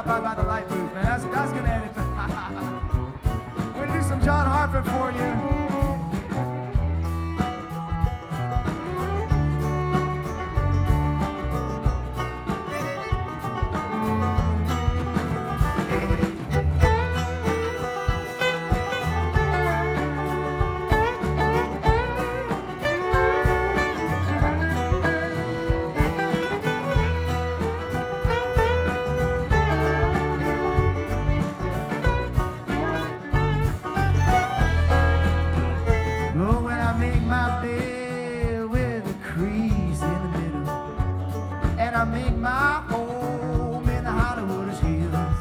talking about the light blues, man. That's gonna end it. We're gonna do some John Hartford for you. I make my home in the Hollywood hills.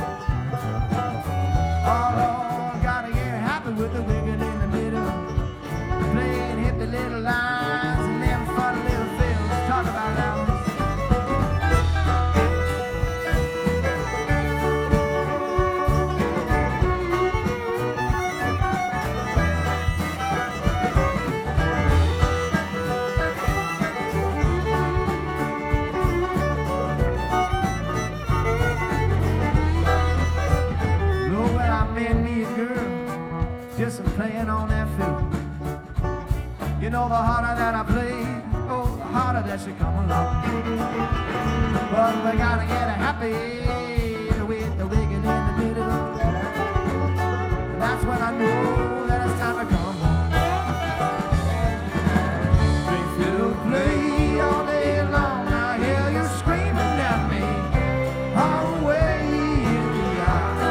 Oh Lord, gotta get happy with the wicked in the middle, playing hippie little lines and them funny little films. Talk about Alice. Just playing on that fiddle. You know, the harder that I play, oh, the harder that she come along. But we gotta get happy with the wicked in the middle. That's when I know that it's time to come home. Big fiddle play all day long. I hear you screaming at me all the way in the yard.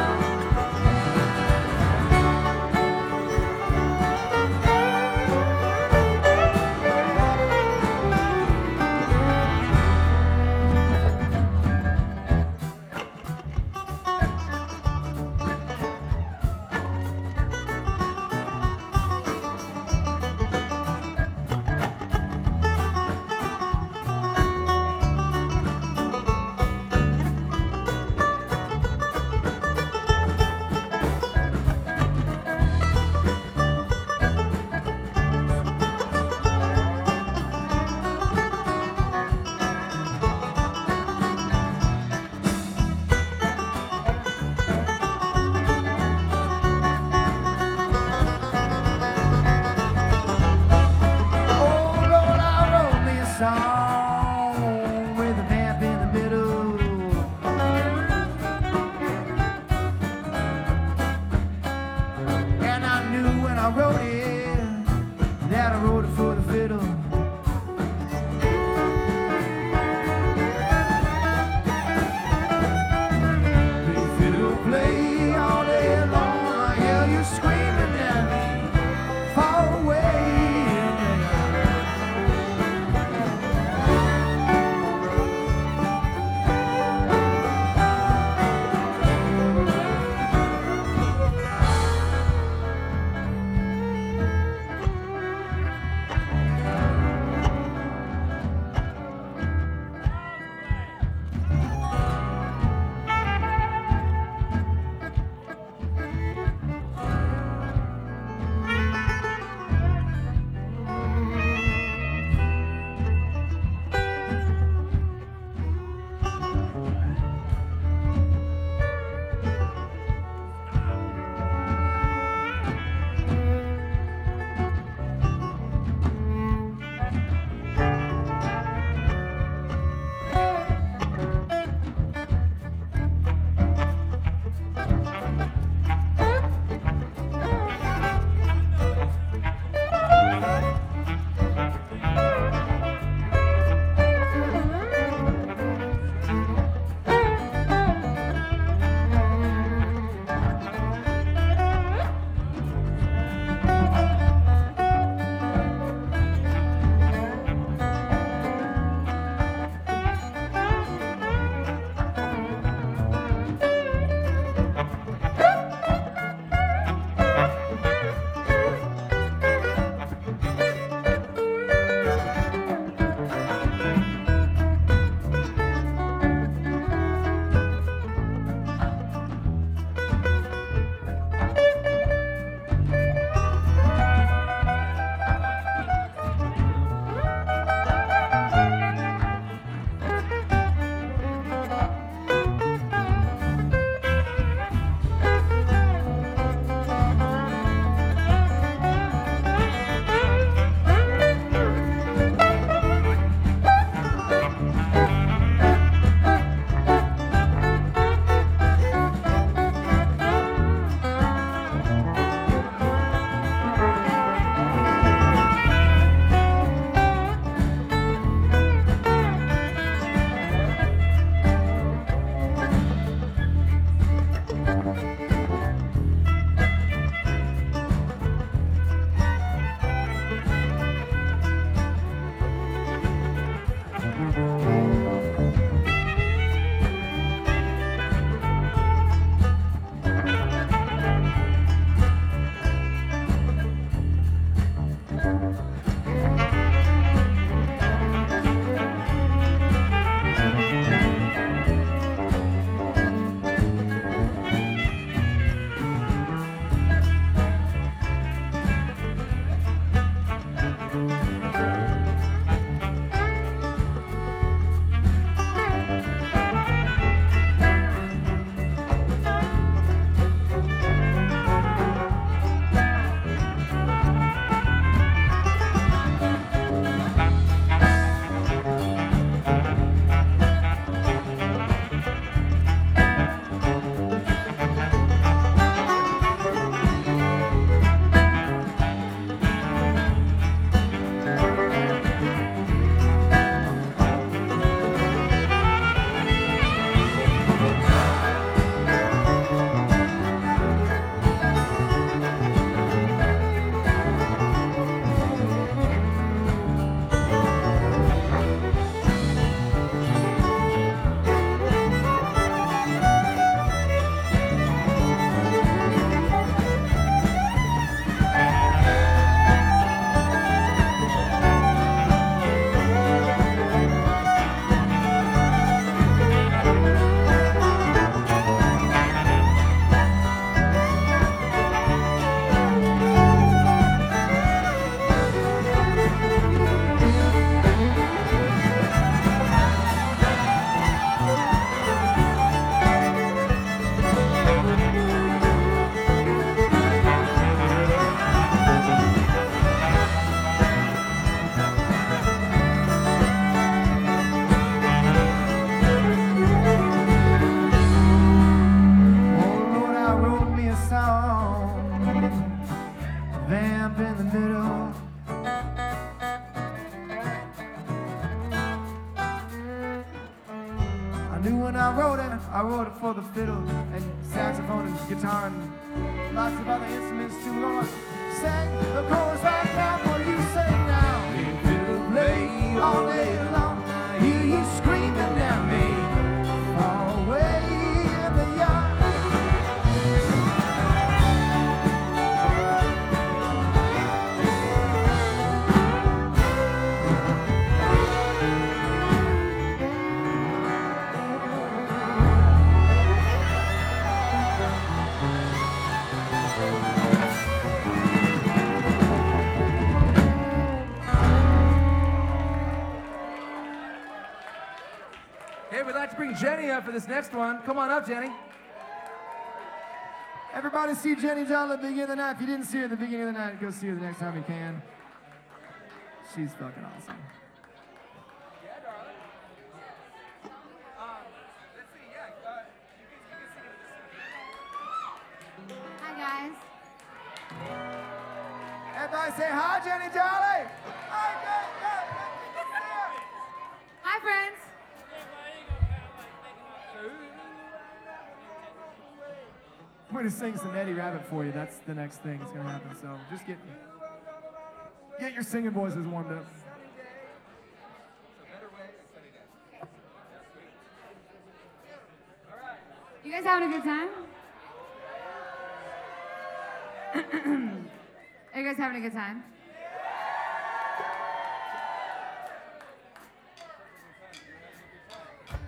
knew when I wrote it for the fiddle and saxophone and guitar and lots of other instruments too. We're gonna sing the chorus right now for you. Sing now. Big fiddle play all day long. I hear you screaming at me far away in the yard. Hey, we'd like to bring Jenny up for this next one. Come on up, Jenny. Everybody see Jenny John at the beginning of the night. If you didn't see her at the beginning of the night, go see her the next time you can. She's fucking awesome. Yeah, darling. Let's see, yeah. Hi, guys. Everybody say hi, Jenny Jolly. Hi, Hi, friends. I'm going to sing some Eddie Rabbit for you. That's the next thing that's going to happen. So just get your singing voices warmed up. You guys having a good time? Are you guys having a good time?